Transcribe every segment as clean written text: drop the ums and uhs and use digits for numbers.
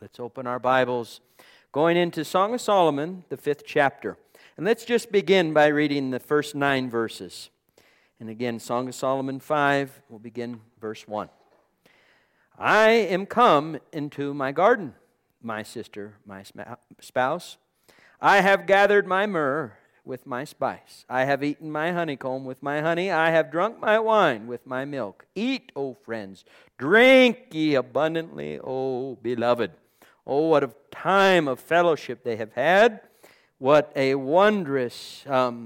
Let's open our Bibles, going into Song of Solomon, the 5th chapter. And let's just begin by reading the first 9 verses. And again, Song of Solomon 5, we'll begin verse 1. I am come into my garden, my sister, my spouse. I have gathered my myrrh with my spice. I have eaten my honeycomb with my honey. I have drunk my wine with my milk. Eat, O friends, drink ye abundantly, O beloved. Oh, what a time of fellowship they have had. What a wondrous,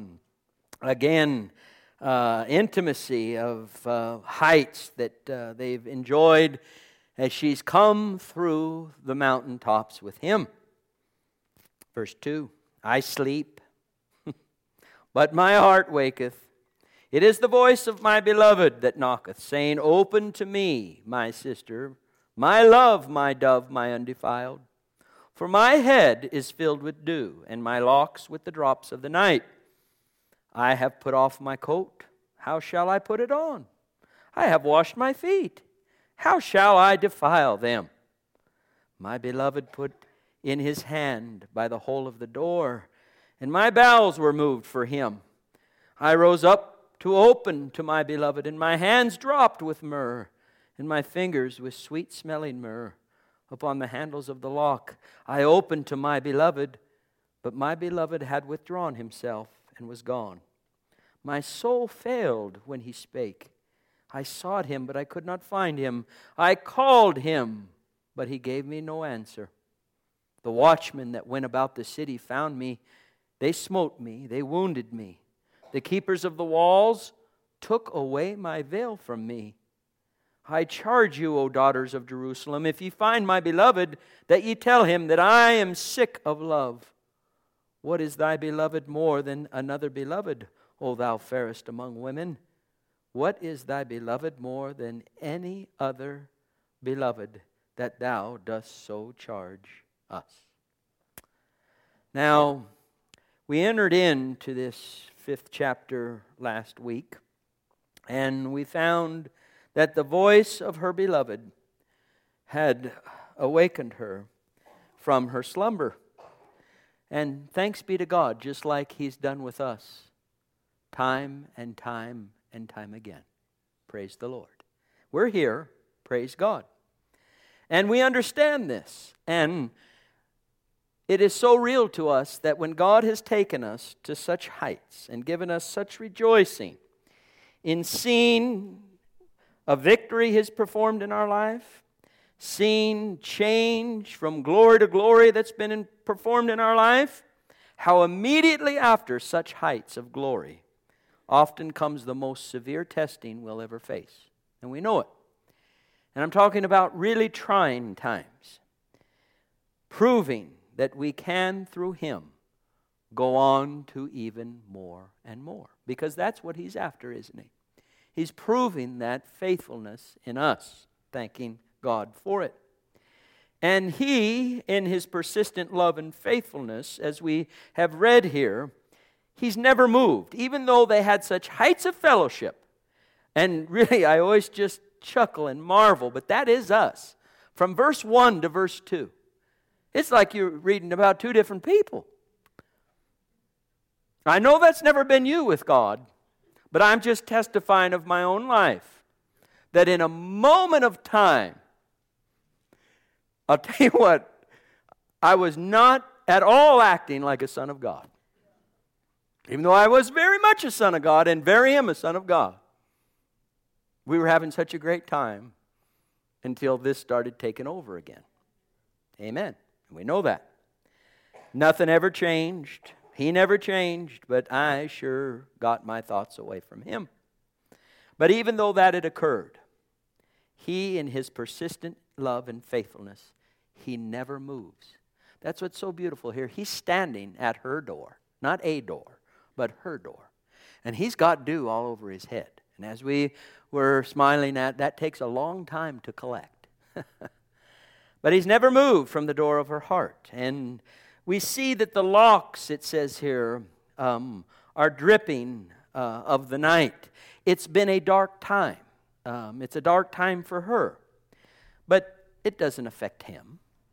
intimacy of heights that they've enjoyed as she's come through the mountaintops with him. Verse 2, I sleep, but my heart waketh. It is the voice of my beloved that knocketh, saying, Open to me, my sister, my love, my dove, my undefiled. For my head is filled with dew, and my locks with the drops of the night. I have put off my coat. How shall I put it on? I have washed my feet. How shall I defile them? My beloved put in his hand by the hole of the door, and my bowels were moved for him. I rose up to open to my beloved, and my hands dropped with myrrh, and my fingers with sweet-smelling myrrh upon the handles of the lock. I opened to my beloved, but my beloved had withdrawn himself and was gone. My soul failed when he spake. I sought him, but I could not find him. I called him, but he gave me no answer. The watchmen that went about the city found me. They smote me, they wounded me. The keepers of the walls took away my veil from me. I charge you, O daughters of Jerusalem, if ye find my beloved, that ye tell him that I am sick of love. What is thy beloved more than another beloved, O thou fairest among women? What is thy beloved more than any other beloved, that thou dost so charge us? Now, we entered into this 5th chapter last week, and we found that the voice of her beloved had awakened her from her slumber. And thanks be to God, just like He's done with us, time and time and time again. Praise the Lord. We're here, praise God. And we understand this. And it is so real to us that when God has taken us to such heights and given us such rejoicing in seeing a victory He's performed in our life, seeing change from glory to glory that's been performed in our life, how immediately after such heights of glory often comes the most severe testing we'll ever face. And we know it. And I'm talking about really trying times, proving that we can, through Him, go on to even more and more. Because that's what He's after, isn't He? He's proving that faithfulness in us, thanking God for it. And He, in His persistent love and faithfulness, as we have read here, He's never moved, even though they had such heights of fellowship. And really, I always just chuckle and marvel, but that is us. From verse 1 to verse 2. It's like you're reading about two different people. I know that's never been you with God, but I'm just testifying of my own life, that in a moment of time, I'll tell you what, I was not at all acting like a son of God. Even though I was very much a son of God and very am a son of God. We were having such a great time until this started taking over again. Amen. We know that. Nothing ever changed. He never changed, but I sure got my thoughts away from Him. But even though that had occurred, He, in His persistent love and faithfulness, He never moves. That's what's so beautiful here. He's standing at her door, not a door, but her door. And He's got dew all over His head. And as we were smiling at, that takes a long time to collect. But He's never moved from the door of her heart. And we see that the locks, it says here, are dripping of the night. It's been a dark time. It's a dark time for her. But it doesn't affect Him.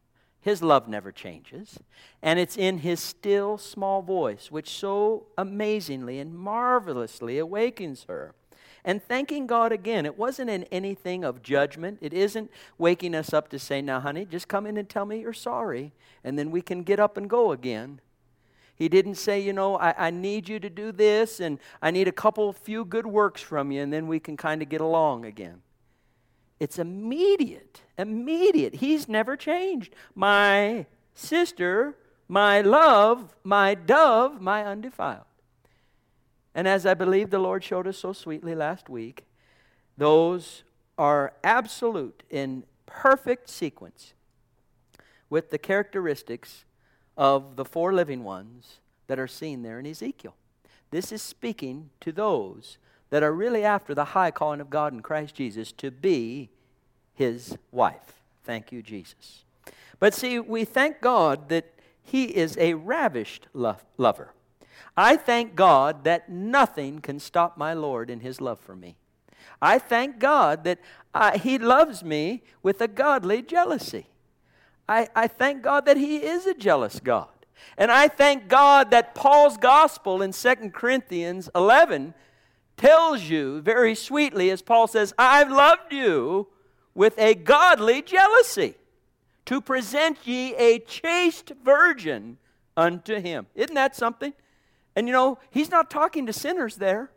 His love never changes. And it's in His still small voice, which so amazingly and marvelously awakens her. And thanking God again, it wasn't in anything of judgment. It isn't waking us up to say, now, honey, just come in and tell me you're sorry, and then we can get up and go again. He didn't say, I need you to do this, and I need a few good works from you, and then we can kind of get along again. It's immediate. He's never changed. My sister, my love, my dove, my undefiled. And as I believe the Lord showed us so sweetly last week, those are absolute in perfect sequence with the characteristics of the 4 living ones that are seen there in Ezekiel. This is speaking to those that are really after the high calling of God in Christ Jesus to be His wife. Thank you, Jesus. But see, we thank God that He is a ravished lover. I thank God that nothing can stop my Lord in His love for me. I thank God that He loves me with a godly jealousy. I thank God that He is a jealous God. And I thank God that Paul's gospel in 2 Corinthians 11 tells you very sweetly, as Paul says, I've loved you with a godly jealousy, to present ye a chaste virgin unto Him. Isn't that something? And He's not talking to sinners there.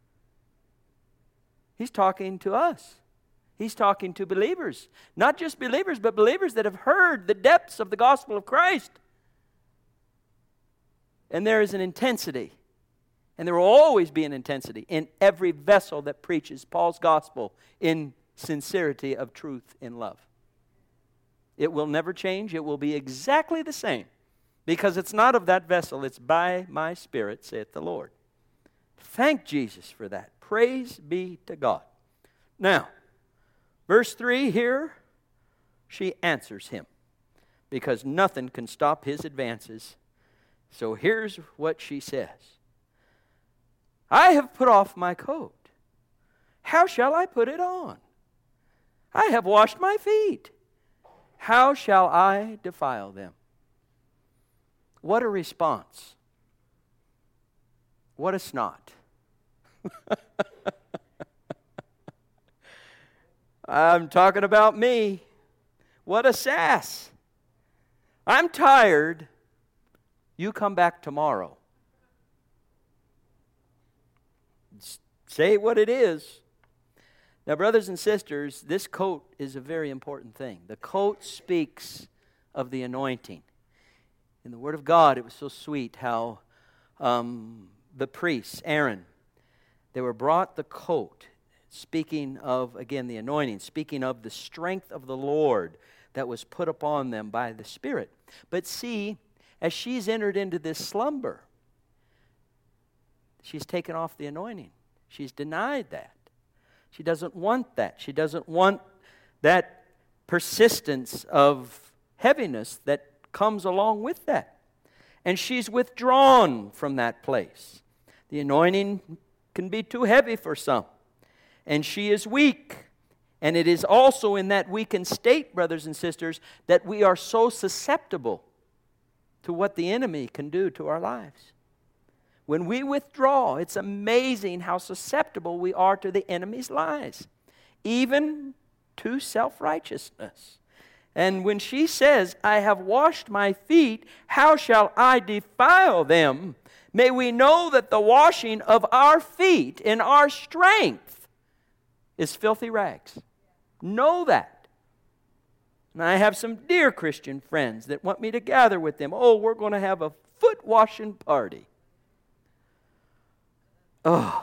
He's talking to us. He's talking to believers. Not just believers, but believers that have heard the depths of the gospel of Christ. And there is an intensity, and there will always be an intensity in every vessel that preaches Paul's gospel in sincerity of truth in love. It will never change. It will be exactly the same. Because it's not of that vessel, it's by my Spirit, saith the Lord. Thank Jesus for that. Praise be to God. Now, verse 3 here, she answers him, because nothing can stop his advances. So here's what she says. I have put off my coat. How shall I put it on? I have washed my feet. How shall I defile them? What a response. What a snot. I'm talking about me. What a sass. I'm tired. You come back tomorrow. Say what it is. Now, brothers and sisters, this coat is a very important thing. The coat speaks of the anointing. In the Word of God, it was so sweet how the priests, Aaron, they were brought the coat, speaking of, again, the anointing, speaking of the strength of the Lord that was put upon them by the Spirit. But see, as she's entered into this slumber, she's taken off the anointing. She's denied that. She doesn't want that. She doesn't want that persistence of heaviness that comes along with that. And she's withdrawn from that place. The anointing can be too heavy for some. And she is weak. And it is also in that weakened state, brothers and sisters, that we are so susceptible to what the enemy can do to our lives. When we withdraw, it's amazing how susceptible we are to the enemy's lies, even to self-righteousness. And when she says, I have washed my feet, how shall I defile them? May we know that the washing of our feet in our strength is filthy rags. Know that. And I have some dear Christian friends that want me to gather with them. Oh, we're going to have a foot washing party. Oh.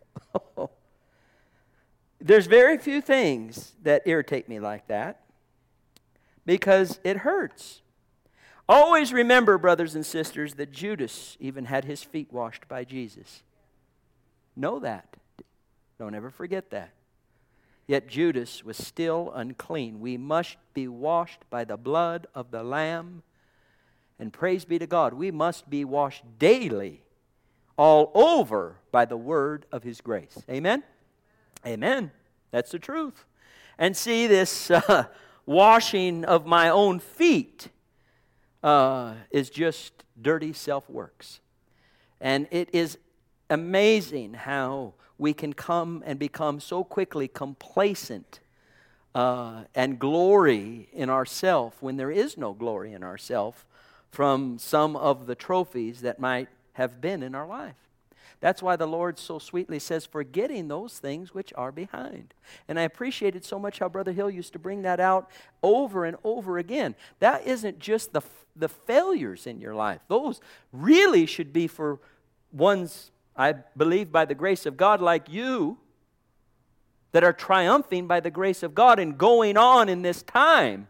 There's very few things that irritate me like that, because it hurts. Always remember, brothers and sisters, that Judas even had his feet washed by Jesus. Know that. Don't ever forget that. Yet Judas was still unclean. We must be washed by the blood of the Lamb. And praise be to God, we must be washed daily, all over, by the word of His grace. Amen? Amen. That's the truth. And see, this washing of my own feet is just dirty self-works. And it is amazing how we can come and become so quickly complacent and glory in ourself when there is no glory in ourself from some of the trophies that might have been in our life. That's why the Lord so sweetly says, forgetting those things which are behind. And I appreciated so much how Brother Hill used to bring that out over and over again. That isn't just the failures in your life. Those really should be for ones, I believe, by the grace of God like you, that are triumphing by the grace of God and going on in this time.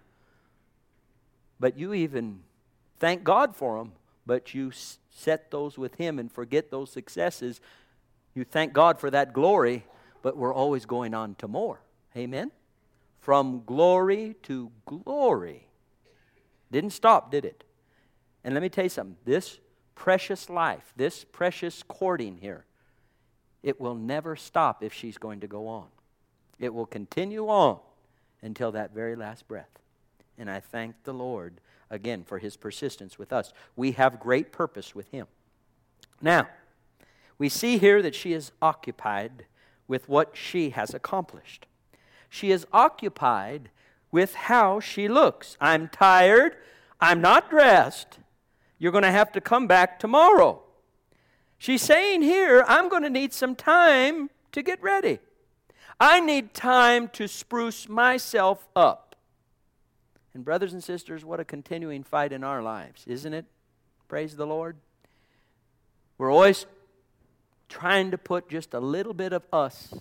But you even thank God for them, but you set those with Him and forget those successes. You thank God for that glory, but we're always going on to more. Amen? From glory to glory. Didn't stop, did it? And let me tell you something. This precious life, this precious courting here, it will never stop if she's going to go on. It will continue on until that very last breath. And I thank the Lord again for His persistence with us. We have great purpose with Him. Now, we see here that she is occupied with what she has accomplished. She is occupied with how she looks. I'm tired. I'm not dressed. You're going to have to come back tomorrow. She's saying here, I'm going to need some time to get ready. I need time to spruce myself up. And brothers and sisters, what a continuing fight in our lives, isn't it? Praise the Lord. We're always trying to put just a little bit of us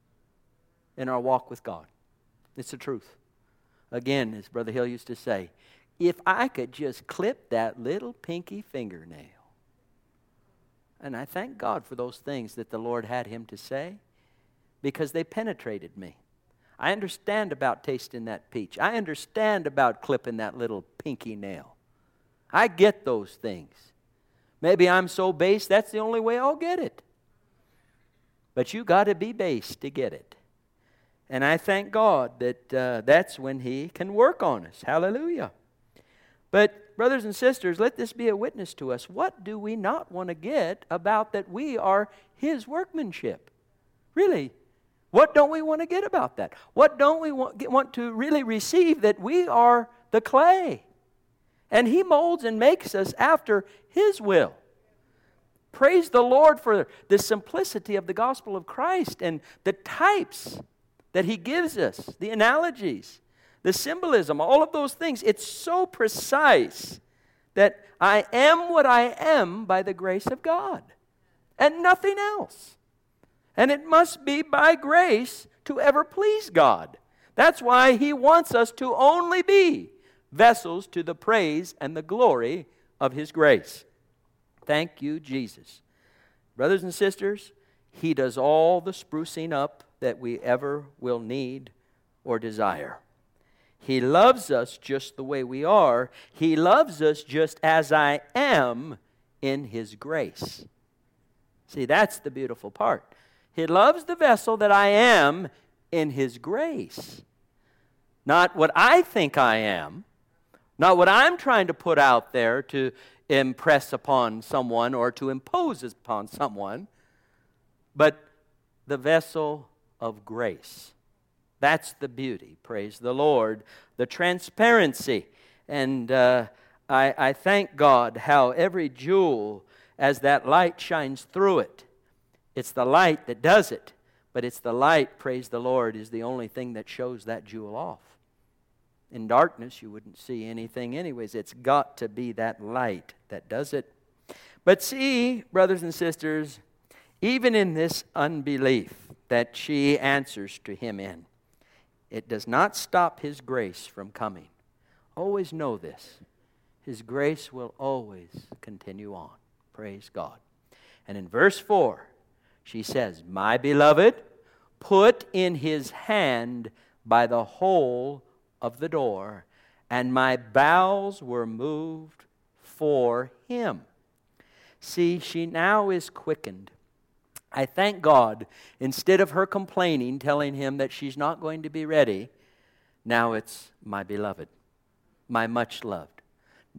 in our walk with God. It's the truth. Again, as Brother Hill used to say, if I could just clip that little pinky fingernail. And I thank God for those things that the Lord had him to say, because they penetrated me. I understand about tasting that peach. I understand about clipping that little pinky nail. I get those things. Maybe I'm so base, that's the only way I'll get it. But you got to be base to get it. And I thank God that that's when He can work on us. Hallelujah. But brothers and sisters, let this be a witness to us. What do we not want to get about that we are His workmanship? Really? What don't we want to get about that? What don't we want to really receive that we are the clay? And He molds and makes us after His will. Praise the Lord for the simplicity of the gospel of Christ and the types that He gives us, the analogies, the symbolism, all of those things. It's so precise that I am what I am by the grace of God and nothing else. And it must be by grace to ever please God. That's why He wants us to only be vessels to the praise and the glory of His grace. Thank you, Jesus. Brothers and sisters, He does all the sprucing up that we ever will need or desire. He loves us just the way we are. He loves us just as I am in His grace. See, that's the beautiful part. He loves the vessel that I am in His grace. Not what I think I am. Not what I'm trying to put out there to impress upon someone or to impose upon someone. But the vessel of grace. That's the beauty. Praise the Lord. The transparency. And I thank God how every jewel, as that light shines through it, it's the light that does it, but it's the light, praise the Lord, is the only thing that shows that jewel off. In darkness, you wouldn't see anything anyways. It's got to be that light that does it. But see, brothers and sisters, even in this unbelief that she answers to Him in, it does not stop His grace from coming. Always know this. His grace will always continue on. Praise God. And in verse 4, she says, my beloved put in his hand by the hole of the door, and my bowels were moved for him. See, she now is quickened. I thank God, instead of her complaining, telling him that she's not going to be ready, now it's my beloved, my much loved.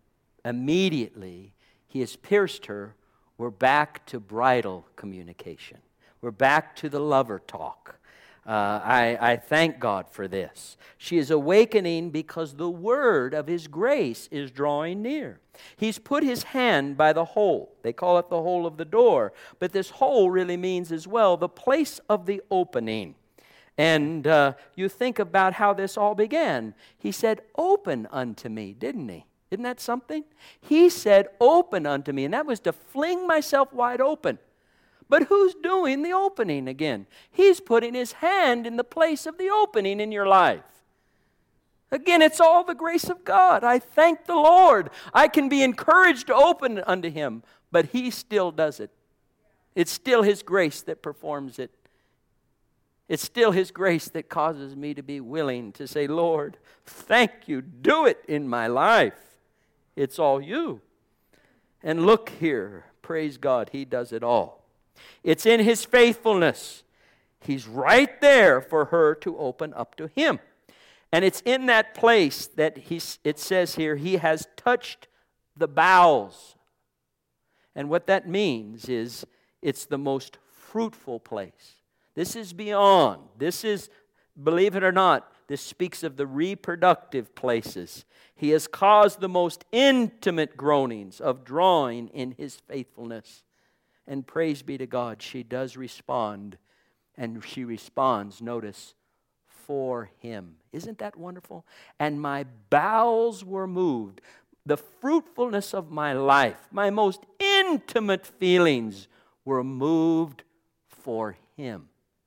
Immediately, he has pierced her. We're back to bridal communication. We're back to the lover talk. I thank God for this. She is awakening because the word of His grace is drawing near. He's put His hand by the hole. They call it the hole of the door. But this hole really means as well the place of the opening. And you think about how this all began. He said, "Open unto me," didn't He? Isn't that something? He said, "Open unto me." And that was to fling myself wide open. But who's doing the opening again? He's putting His hand in the place of the opening in your life. Again, it's all the grace of God. I thank the Lord. I can be encouraged to open unto Him, but He still does it. It's still His grace that performs it. It's still His grace that causes me to be willing to say, "Lord, thank you. Do it in my life. It's all you." And look here, praise God, He does it all. It's in His faithfulness. He's right there for her to open up to Him. And it's in that place that it says here, He has touched the bowels. And what that means is it's the most fruitful place. This is beyond. This is, believe it or not, this speaks of the reproductive places. He has caused the most intimate groanings of drawing in His faithfulness. And praise be to God, she does respond. And she responds, notice, for Him. Isn't that wonderful? And my bowels were moved. The fruitfulness of my life, my most intimate feelings were moved for Him.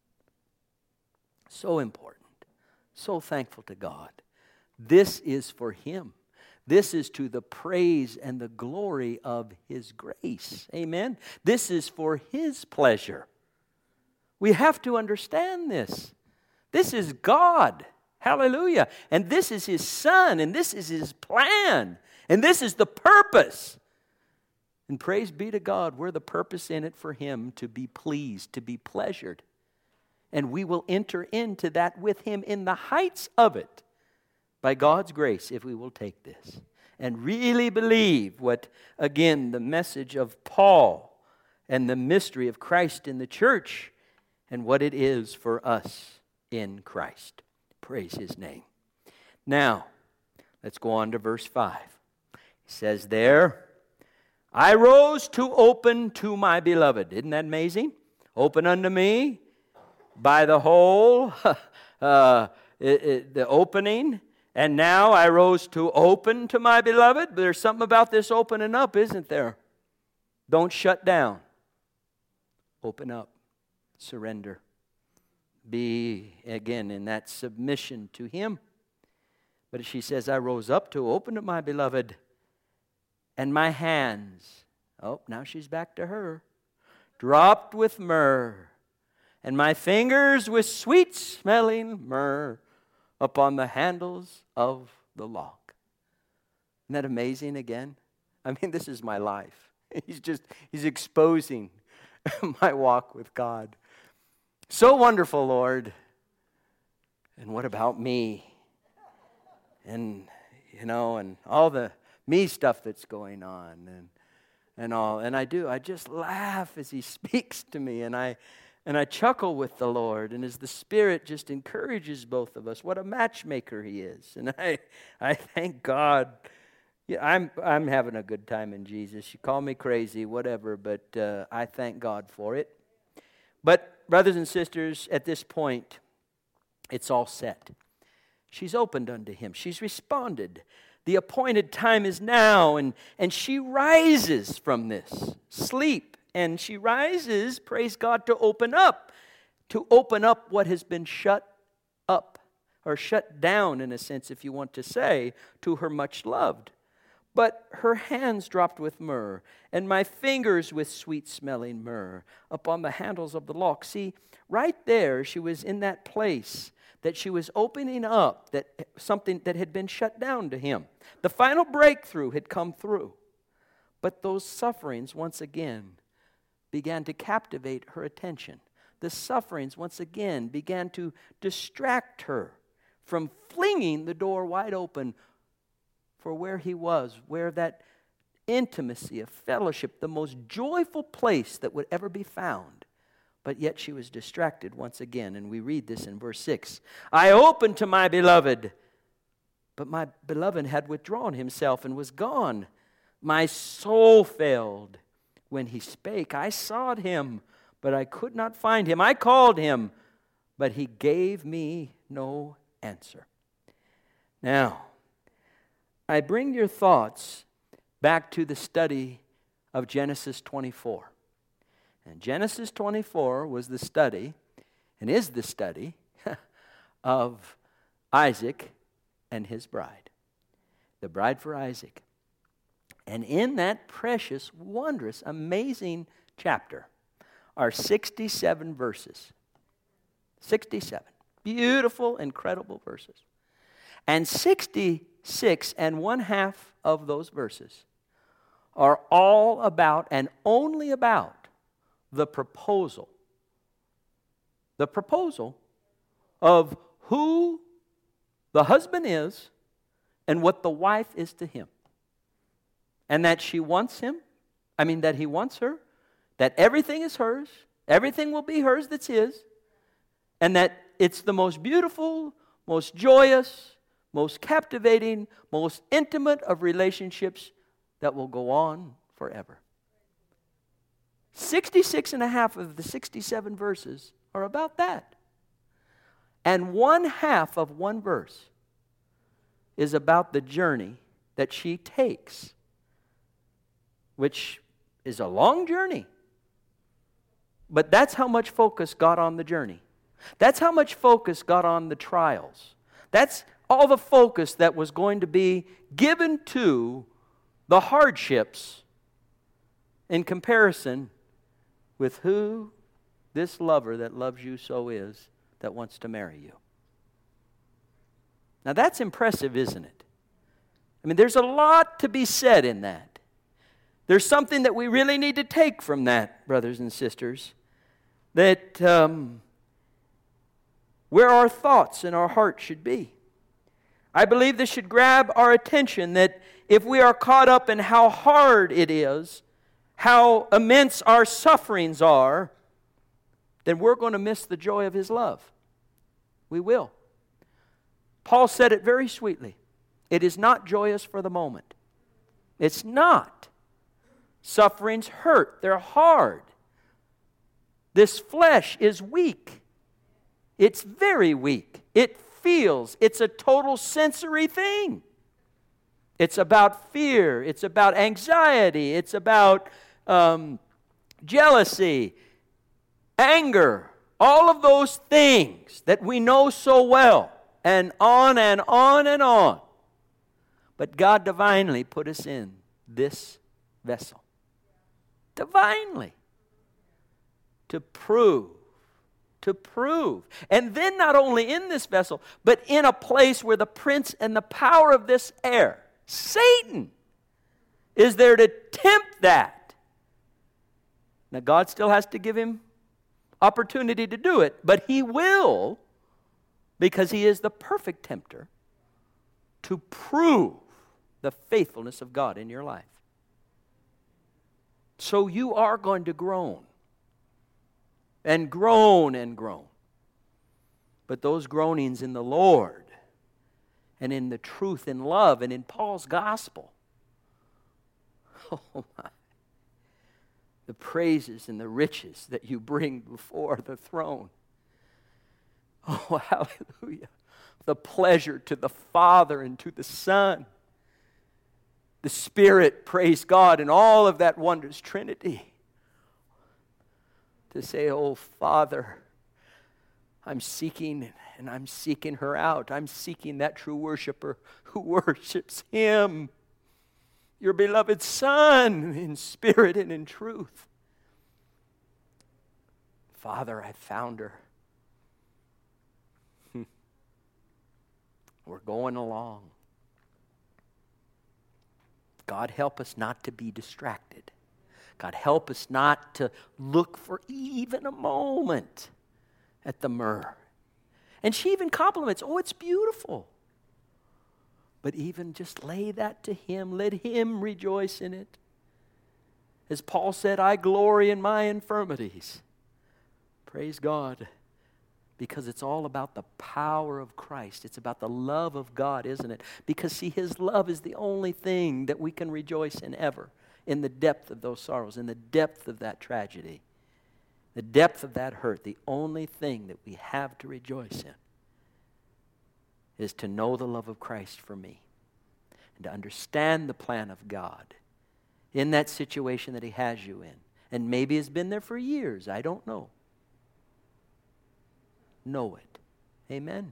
So important. So thankful to God. This is for Him. This is to the praise and the glory of His grace. Amen? This is for His pleasure. We have to understand this. This is God. Hallelujah. And this is His Son. And this is His plan. And this is the purpose. And praise be to God, we're the purpose in it for Him to be pleased, to be pleasured. And we will enter into that with Him in the heights of it. By God's grace, if we will take this and really believe what, again, the message of Paul and the mystery of Christ in the church and what it is for us in Christ. Praise His name. Now, let's go on to verse 5. He says there, "I rose to open to my beloved." Isn't that amazing? Open unto me by the hole, the opening. And now I rose to open to my beloved. But there's something about this opening up, isn't there? Don't shut down. Open up. Surrender. Be, again, in that submission to Him. But she says, I rose up to open to my beloved. And my hands, oh, now she's back to her, dropped with myrrh. And my fingers with sweet-smelling myrrh upon the handles of the lock. Isn't that amazing again? I mean, this is my life. He's exposing my walk with God. So wonderful, Lord. And what about me? And, and all the me stuff that's going on and all. And I just laugh as He speaks to me, and I chuckle with the Lord, and as the Spirit just encourages both of us, what a matchmaker He is. And I thank God. Yeah, I'm having a good time in Jesus. You call me crazy, whatever, but I thank God for it. But brothers and sisters, at this point, it's all set. She's opened unto Him. She's responded. The appointed time is now, and she rises from this sleep. And she rises, praise God, to open up what has been shut up, or shut down in a sense, if you want to say, to her much loved. But her hands dropped with myrrh, and my fingers with sweet-smelling myrrh upon the handles of the lock. See, right there, she was in that place that she was opening up that something that had been shut down to Him. The final breakthrough had come through. But those sufferings, once again, began to captivate her attention. The sufferings, once again, began to distract her from flinging the door wide open for where He was, where that intimacy, of fellowship, the most joyful place that would ever be found. But yet she was distracted once again, and we read this in verse 6. I opened to my beloved, but my beloved had withdrawn himself and was gone. My soul failed when he spake. I sought him, but I could not find him. I called him, but he gave me no answer. Now, I bring your thoughts back to the study of Genesis 24. And Genesis 24 was the study, and is the study, of Isaac and his bride. The bride for Isaac. And in that precious, wondrous, amazing chapter are 67 verses. 67. Beautiful, incredible verses. And 66 and one half of those verses are all about and only about the proposal. The proposal of who the husband is and what the wife is to him. And that she wants him, that he wants her, that everything is hers, everything will be hers that's his, and that it's the most beautiful, most joyous, most captivating, most intimate of relationships that will go on forever. 66 and a half of the 67 verses are about that. And one half of one verse is about the journey that she takes, which is a long journey. But that's how much focus got on the journey. That's how much focus got on the trials. That's all the focus that was going to be given to the hardships in comparison with who this lover that loves you so is that wants to marry you. Now that's impressive, isn't it? There's a lot to be said in that. There's something that we really need to take from that, brothers and sisters, that where our thoughts and our hearts should be. I believe this should grab our attention, that if we are caught up in how hard it is, how immense our sufferings are, then we're going to miss the joy of His love. We will. Paul said it very sweetly. It is not joyous for the moment. It's not. Sufferings hurt. They're hard. This flesh is weak. It's very weak. It feels. It's a total sensory thing. It's about fear. It's about anxiety. It's about jealousy, anger, all of those things that we know so well, and on and on and on. But God divinely put us in this vessel. Divinely. To prove. And then not only in this vessel, but in a place where the prince and the power of this air, Satan, is there to tempt that. Now God still has to give him opportunity to do it, but He will, because He is the perfect tempter, to prove the faithfulness of God in your life. So you are going to groan. And groan and groan. But those groanings in the Lord and in the truth and love and in Paul's gospel, oh my, the praises and the riches that you bring before the throne. Oh, hallelujah. The pleasure to the Father and to the Son. The Spirit, praise God, and all of that wondrous Trinity. To say, oh, Father, I'm seeking, and I'm seeking her out. I'm seeking that true worshiper who worships Him, your beloved Son, in spirit and in truth. Father, I found her. We're going along. God, help us not to be distracted. God, help us not to look for even a moment at the myrrh. And she even compliments, oh, it's beautiful. But even just lay that to Him. Let Him rejoice in it. As Paul said, I glory in my infirmities. Praise God. Because it's all about the power of Christ. It's about the love of God, isn't it? Because, see, His love is the only thing that we can rejoice in ever. In the depth of those sorrows, in the depth of that tragedy, the depth of that hurt, the only thing that we have to rejoice in is to know the love of Christ for me and to understand the plan of God in that situation that He has you in. And maybe has been there for years. I don't know. Know it. Amen.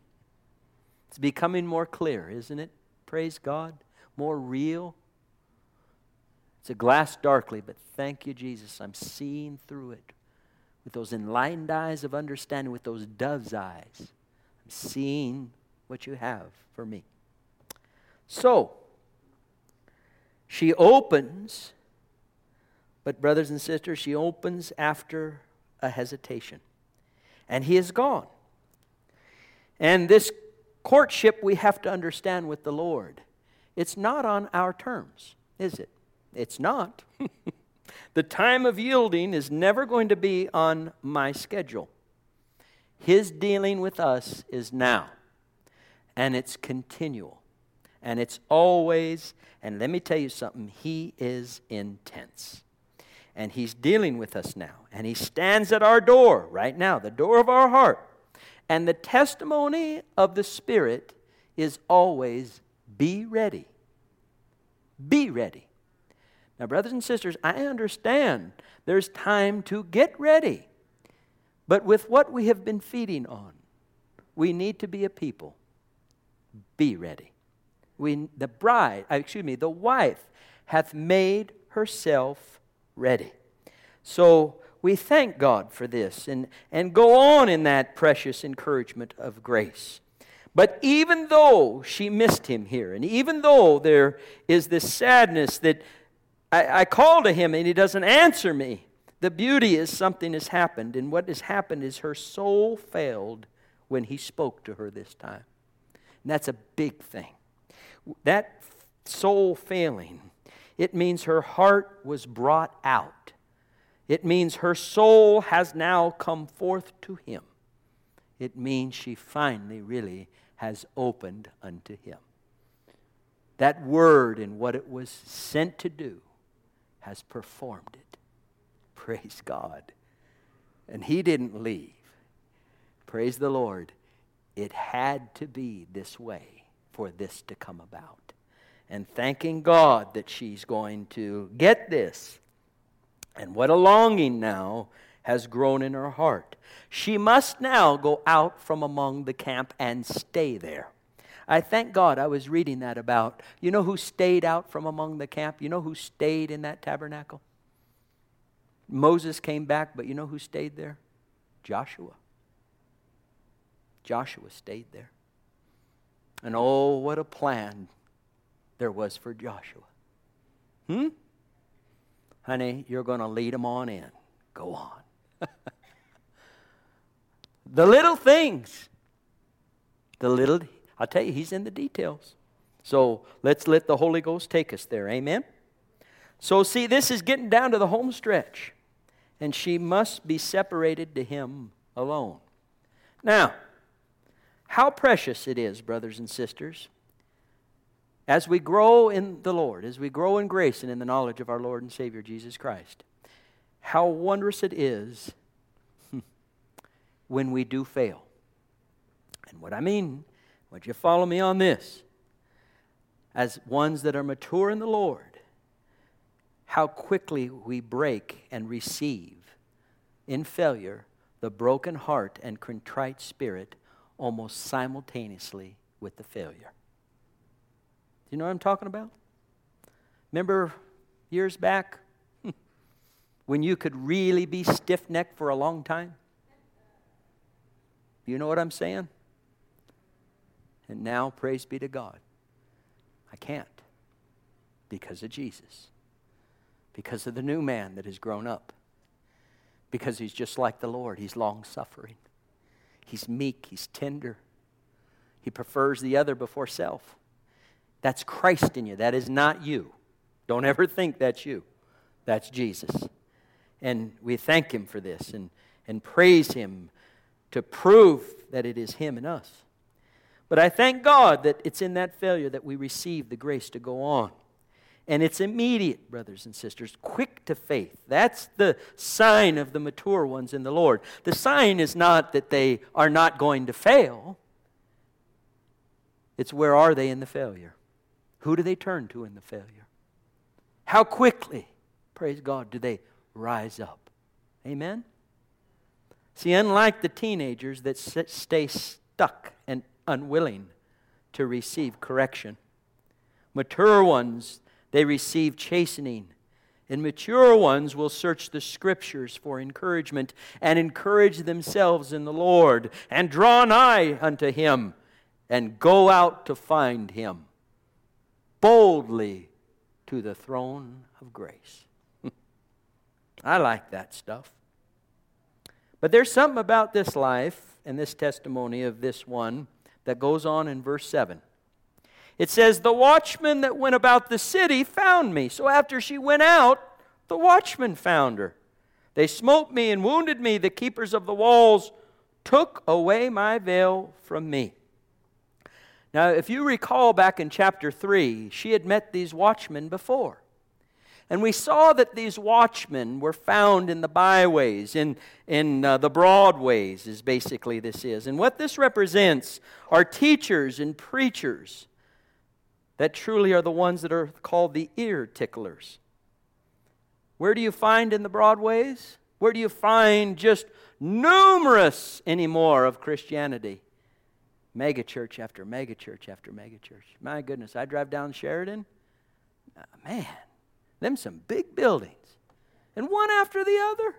It's becoming more clear, isn't it? Praise God. More real. It's a glass darkly, but thank you, Jesus. I'm seeing through it with those enlightened eyes of understanding, with those dove's eyes. I'm seeing what you have for me. So, she opens, but brothers and sisters, she opens after a hesitation. And he is gone. And this courtship we have to understand with the Lord. It's not on our terms, is it? It's not. The time of yielding is never going to be on my schedule. His dealing with us is now. And it's continual. And it's always, and let me tell you something, He is intense. And He's dealing with us now. And He stands at our door right now, the door of our heart. And the testimony of the Spirit is always, be ready. Be ready. Now, brothers and sisters, I understand there's time to get ready. But with what we have been feeding on, we need to be a people. Be ready. The wife hath made herself ready. So we thank God for this and go on in that precious encouragement of grace. But even though she missed him here, and even though there is this sadness that I call to him and he doesn't answer me, the beauty is something has happened. And what has happened is her soul failed when he spoke to her this time. And that's a big thing. That soul failing, it means her heart was brought out. It means her soul has now come forth to him. It means she finally really has opened unto him. That word and what it was sent to do has performed it. Praise God. And he didn't leave. Praise the Lord. It had to be this way for this to come about. And thanking God that she's going to get this. And what a longing now has grown in her heart. She must now go out from among the camp and stay there. I thank God I was reading that about, you know who stayed out from among the camp? You know who stayed in that tabernacle? Moses came back, but you know who stayed there? Joshua. Joshua stayed there. And oh, what a plan there was for Joshua. Honey, you're going to lead them on in. Go on. The little things. I'll tell you, he's in the details. So let's let the Holy Ghost take us there. Amen? So see, this is getting down to the home stretch. And she must be separated to him alone. Now, how precious it is, brothers and sisters, as we grow in the Lord, as we grow in grace and in the knowledge of our Lord and Savior Jesus Christ, how wondrous it is when we do fail. And what I mean, would you follow me on this? As ones that are mature in the Lord, how quickly we break and receive in failure the broken heart and contrite spirit almost simultaneously with the failure. Do you know what I'm talking about? Remember years back when you could really be stiff-necked for a long time? You know what I'm saying? And now, praise be to God, I can't because of Jesus. Because of the new man that has grown up. Because he's just like the Lord. He's long-suffering. He's meek. He's tender. He prefers the other before self. That's Christ in you. That is not you. Don't ever think that's you. That's Jesus. And we thank Him for this and praise Him to prove that it is Him and us. But I thank God that it's in that failure that we receive the grace to go on. And it's immediate, brothers and sisters, quick to faith. That's the sign of the mature ones in the Lord. The sign is not that they are not going to fail. It's where are they in the failure? Who do they turn to in the failure? How quickly, praise God, do they rise up? Amen? See, unlike the teenagers that stay stuck and unwilling to receive correction, mature ones, they receive chastening. And mature ones will search the Scriptures for encouragement and encourage themselves in the Lord and draw nigh unto Him and go out to find Him boldly to the throne of grace. I like that stuff. But there's something about this life and this testimony of this one that goes on in verse 7. It says, the watchman that went about the city found me. So after she went out, the watchman found her. They smote me and wounded me. The keepers of the walls took away my veil from me. Now, if you recall back in chapter 3, she had met these watchmen before. And we saw that these watchmen were found in the byways, in the broadways, is basically this is. And what this represents are teachers and preachers that truly are the ones that are called the ear ticklers. Where do you find in the broadways? Where do you find just numerous anymore of Christianity? Mega church after mega church after mega church. My goodness, I drive down Sheridan. Man, them some big buildings. And one after the other.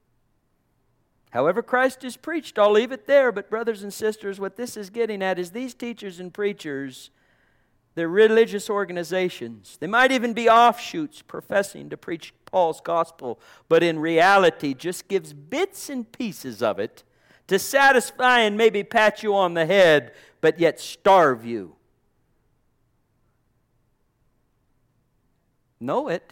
However Christ is preached, I'll leave it there. But brothers and sisters, what this is getting at is these teachers and preachers, they're religious organizations. They might even be offshoots professing to preach Paul's gospel, but in reality just gives bits and pieces of it to satisfy and maybe pat you on the head, but yet starve you. Know it.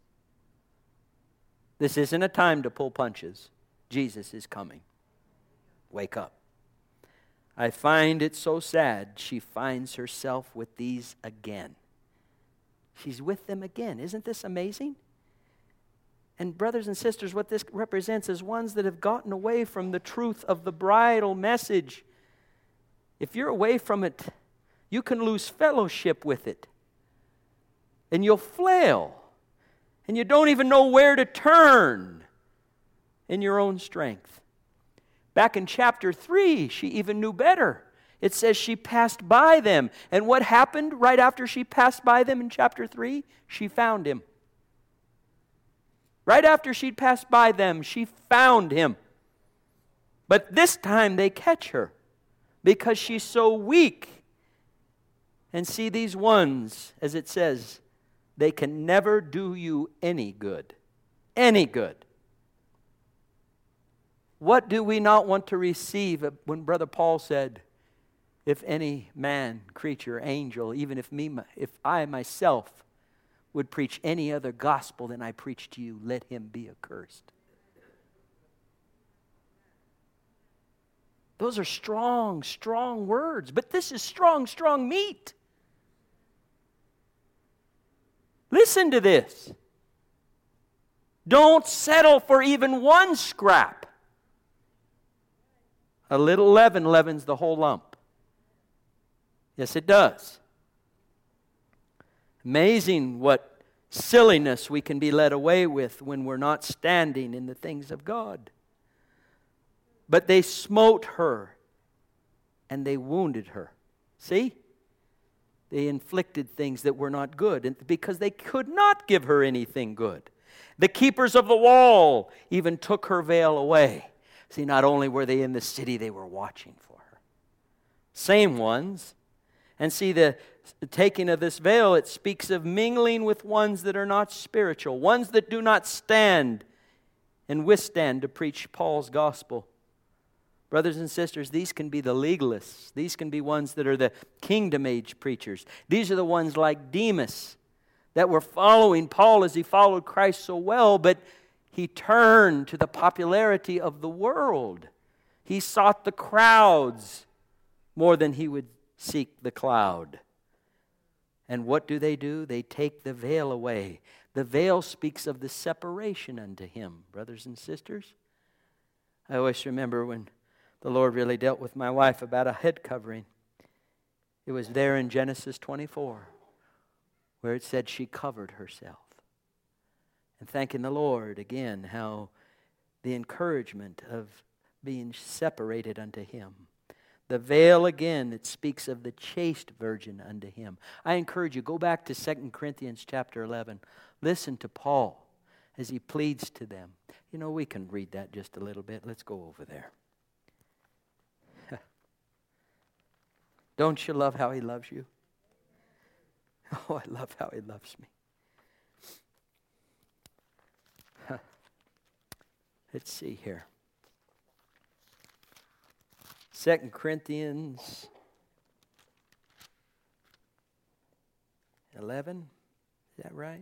This isn't a time to pull punches. Jesus is coming. Wake up. I find it so sad she finds herself with these again. She's with them again. Isn't this amazing? And brothers and sisters, what this represents is ones that have gotten away from the truth of the bridal message. If you're away from it, you can lose fellowship with it. And you'll flail. And you don't even know where to turn in your own strength. Back in chapter 3, she even knew better. It says she passed by them. And what happened right after she passed by them in chapter 3? She found him. Right after she'd passed by them, she found him. But this time they catch her because she's so weak. And see, these ones, as it says, they can never do you any good. Any good. What do we not want to receive when Brother Paul said, if any man, creature, angel, even if I myself would preach any other gospel than I preach to you, let him be accursed. Those are strong, strong words. But this is strong, strong meat. Listen to this. Don't settle for even one scrap. A little leaven leavens the whole lump. Yes, it does. Amazing what silliness we can be led away with when we're not standing in the things of God. But they smote her and they wounded her. See? They inflicted things that were not good because they could not give her anything good. The keepers of the wall even took her veil away. See, not only were they in the city, they were watching for her. Same ones. And see, the taking of this veil, it speaks of mingling with ones that are not spiritual, ones that do not stand and withstand to preach Paul's gospel. Brothers and sisters, these can be the legalists. These can be ones that are the kingdom age preachers. These are the ones like Demas that were following Paul as he followed Christ so well, but he turned to the popularity of the world. He sought the crowds more than he would seek the cloud. And what do? They take the veil away. The veil speaks of the separation unto him, brothers and sisters. I always remember when the Lord really dealt with my wife about a head covering. It was there in Genesis 24 where it said she covered herself. And thanking the Lord again how the encouragement of being separated unto him. The veil again, it speaks of the chaste virgin unto him. I encourage you, go back to 2 Corinthians chapter 11. Listen to Paul as he pleads to them. You know, we can read that just a little bit. Let's go over there. Don't you love how he loves you? Oh, I love how he loves me. Let's see here. 2 Corinthians 11. Is that right?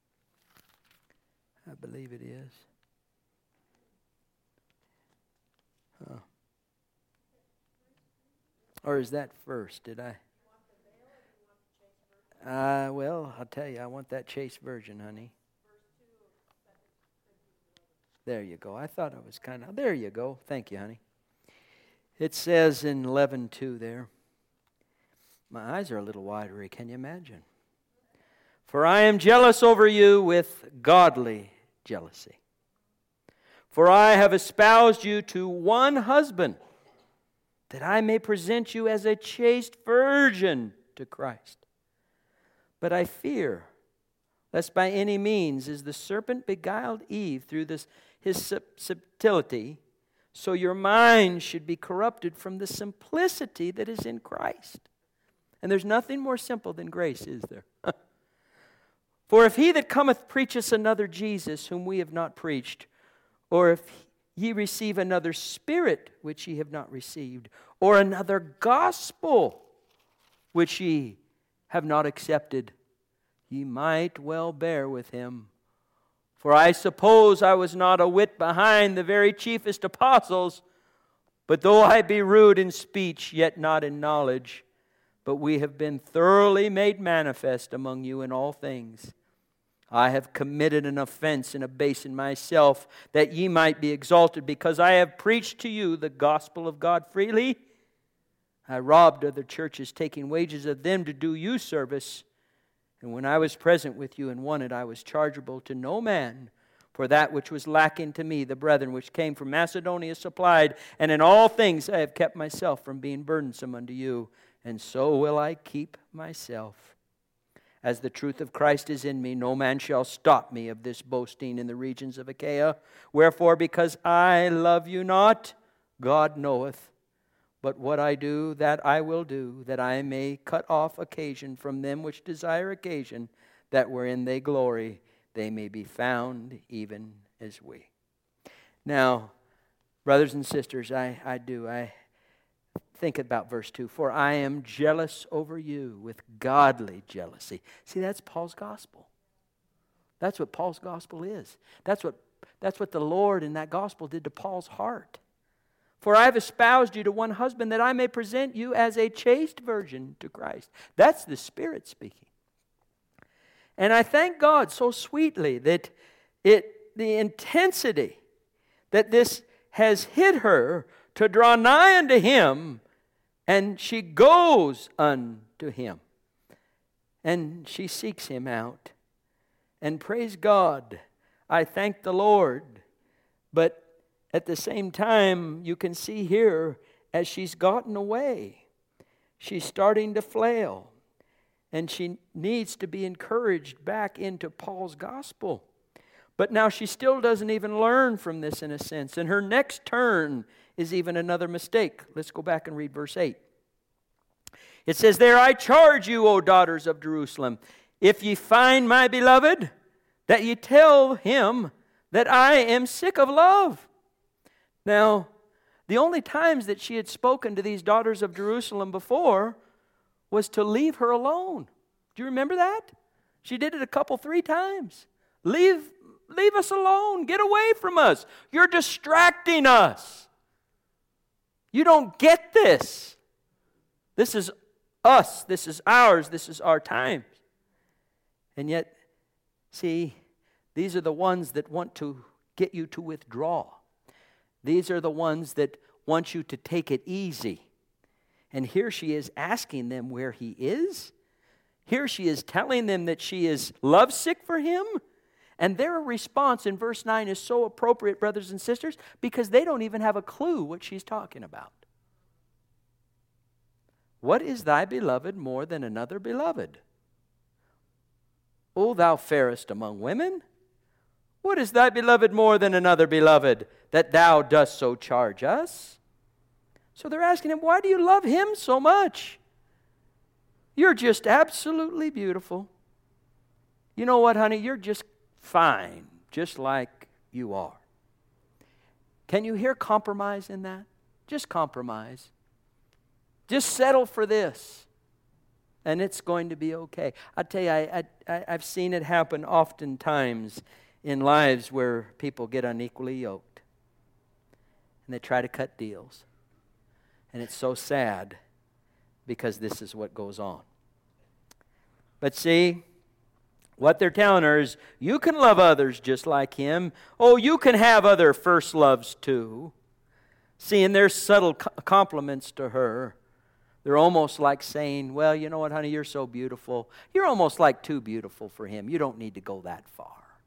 I believe it is. Or is that first? Did I? Well, I'll tell you, I want that chaste virgin, honey. There you go. I thought I was kind of... There you go. Thank you, honey. It says in 11:2 there. My eyes are a little watery. Can you imagine? For I am jealous over you with godly jealousy. For I have espoused you to one husband, that I may present you as a chaste virgin to Christ. But I fear, lest by any means, as the serpent beguiled Eve through his subtlety, so your mind should be corrupted from the simplicity that is in Christ. And there's nothing more simple than grace, is there? For if he that cometh preacheth another Jesus, whom we have not preached, or if ye receive another spirit, which ye have not received, or another gospel, which ye have not accepted, ye might well bear with him. For I suppose I was not a whit behind the very chiefest apostles, but though I be rude in speech, yet not in knowledge, but we have been thoroughly made manifest among you in all things. I have committed an offense and abased myself, that ye might be exalted, because I have preached to you the gospel of God freely. I robbed other churches, taking wages of them to do you service. And when I was present with you and wanted, I was chargeable to no man. For that which was lacking to me, the brethren which came from Macedonia supplied. And in all things I have kept myself from being burdensome unto you. And so will I keep myself. As the truth of Christ is in me, no man shall stop me of this boasting in the regions of Achaia. Wherefore, because I love you not, God knoweth. But what I do, that I will do, that I may cut off occasion from them which desire occasion, that wherein they glory, they may be found even as we. Now, brothers and sisters, I think about verse 2. For I am jealous over you with godly jealousy. See, that's Paul's gospel. That's what Paul's gospel is. That's what the Lord in that gospel did to Paul's heart. For I have espoused you to one husband, that I may present you as a chaste virgin to Christ. That's the Spirit speaking. And I thank God so sweetly that the intensity that this has hit her to draw nigh unto Him, and she goes unto Him. And she seeks Him out. And praise God, I thank the Lord. But at the same time, you can see here, as she's gotten away, she's starting to flail. And she needs to be encouraged back into Paul's gospel. But now she still doesn't even learn from this in a sense. And her next turn is even another mistake. Let's go back and read verse 8. It says, There I charge you, O daughters of Jerusalem, if ye find my beloved, that ye tell him that I am sick of love. Now, The only times that she had spoken to these daughters of Jerusalem before was to leave her alone. Do you remember that? She did it three times. Leave us alone. Get away from us. You're distracting us. You don't get this. This is us. This is ours. This is our time. And yet, see, these are the ones that want to get you to withdraw. These are the ones that want you to take it easy. And here she is asking them where he is. Here she is telling them that she is lovesick for him. And their response in verse 9 is so appropriate, brothers and sisters, because they don't even have a clue what she's talking about. What is thy beloved more than another beloved? O thou fairest among women, what is thy beloved more than another beloved, that thou dost so charge us? So they're asking him, why do you love him so much? You're just absolutely beautiful. You know what, honey? You're just fine, just like you are. Can you hear compromise in that? Just compromise. Just settle for this, and it's going to be okay. I tell you, I've seen it happen oftentimes in lives where people get unequally yoked, and they try to cut deals. And it's so sad because this is what goes on. But see, what they're telling her is, you can love others just like him. Oh, you can have other first loves too. See, and there's subtle compliments to her. They're almost like saying, well, you know what, honey, you're so beautiful. You're almost like too beautiful for him. You don't need to go that far.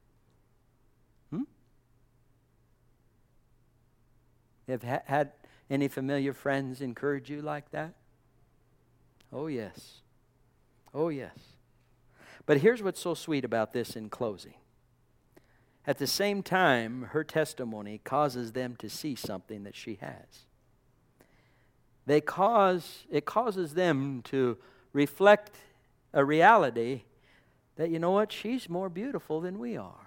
Have had any familiar friends encourage you like that? Oh, yes. Oh, yes. But here's what's so sweet about this in closing. At the same time, her testimony causes them to see something that she has. It causes them to reflect a reality that, you know what, she's more beautiful than we are.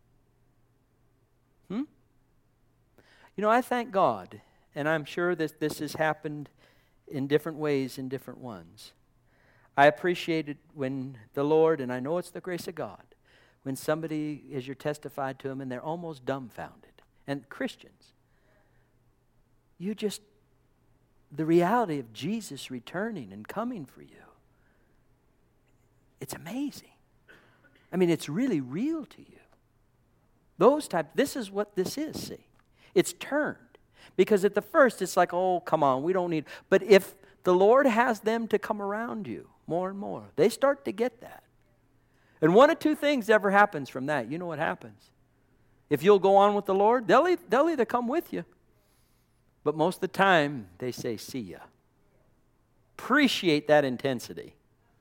You know, I thank God, and I'm sure that this has happened in different ways in different ones. I appreciate it when the Lord, and I know it's the grace of God, when somebody, as you're testified to them, and they're almost dumbfounded. And Christians, the reality of Jesus returning and coming for you, it's amazing. I mean, it's really real to you. This is what this is, see. It's turned. Because at the first, it's like, oh, come on, we don't need. But if the Lord has them to come around you more and more, they start to get that. And one of two things ever happens from that. You know what happens? If you'll go on with the Lord, they'll either come with you, but most of the time, they say, see ya. Appreciate that intensity.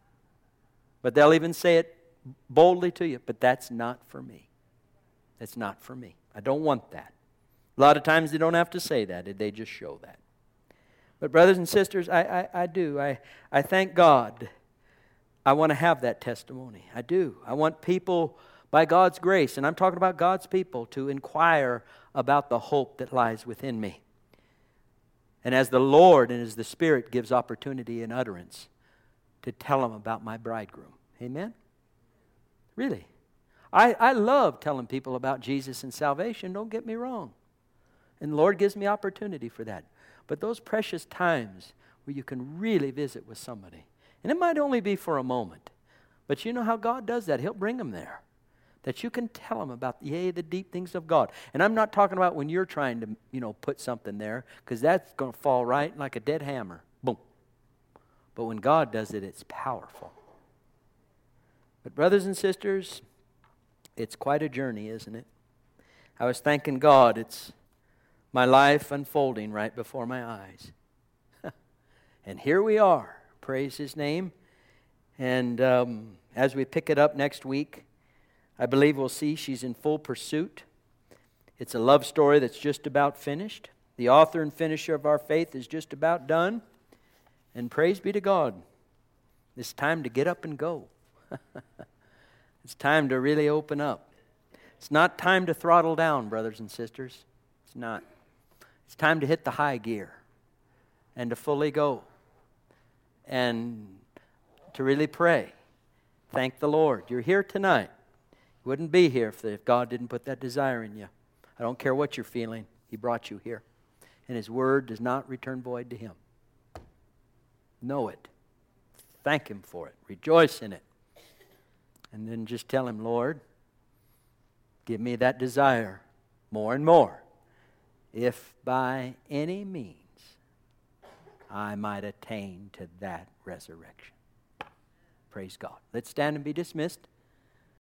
But they'll even say it boldly to you, but that's not for me. That's not for me. I don't want that. A lot of times they don't have to say that. They just show that. But brothers and sisters, I do. I thank God. I want to have that testimony. I do. I want people, by God's grace, and I'm talking about God's people, to inquire about the hope that lies within me. And as the Lord and as the Spirit gives opportunity and utterance, to tell them about my bridegroom. Amen? Really. I love telling people about Jesus and salvation, don't get me wrong. And the Lord gives me opportunity for that. But those precious times where you can really visit with somebody, and it might only be for a moment, but you know how God does that. He'll bring them there. That you can tell them about, the deep things of God. And I'm not talking about when you're trying to, put something there, because that's going to fall right like a dead hammer. Boom. But when God does it, it's powerful. But brothers and sisters, it's quite a journey, isn't it? I was thanking God. It's my life unfolding right before my eyes. And here we are. Praise His name. And as we pick it up next week, I believe we'll see she's in full pursuit. It's a love story that's just about finished. The author and finisher of our faith is just about done. And praise be to God. It's time to get up and go. It's time to really open up. It's not time to throttle down, brothers and sisters. It's not. It's time to hit the high gear and to fully go and to really pray. Thank the Lord. You're here tonight. You wouldn't be here if God didn't put that desire in you. I don't care what you're feeling. He brought you here. And His word does not return void to Him. Know it. Thank Him for it. Rejoice in it. And then just tell Him, Lord, give me that desire more and more, if by any means I might attain to that resurrection. Praise God. Let's stand and be dismissed.